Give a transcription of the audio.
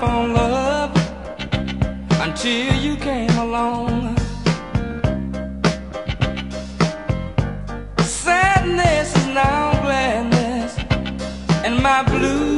up on love until you came along. Sadness is now gladness, and my blues